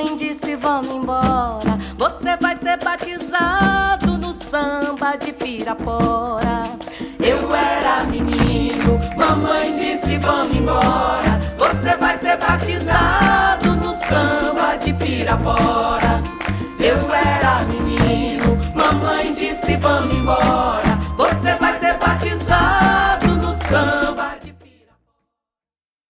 mamãe disse vamos embora. Você vai ser batizado no samba de Pirapora. Eu era menino, mamãe disse vamos embora. Você vai ser batizado no samba de Pirapora. Eu era menino, mamãe disse vamos embora.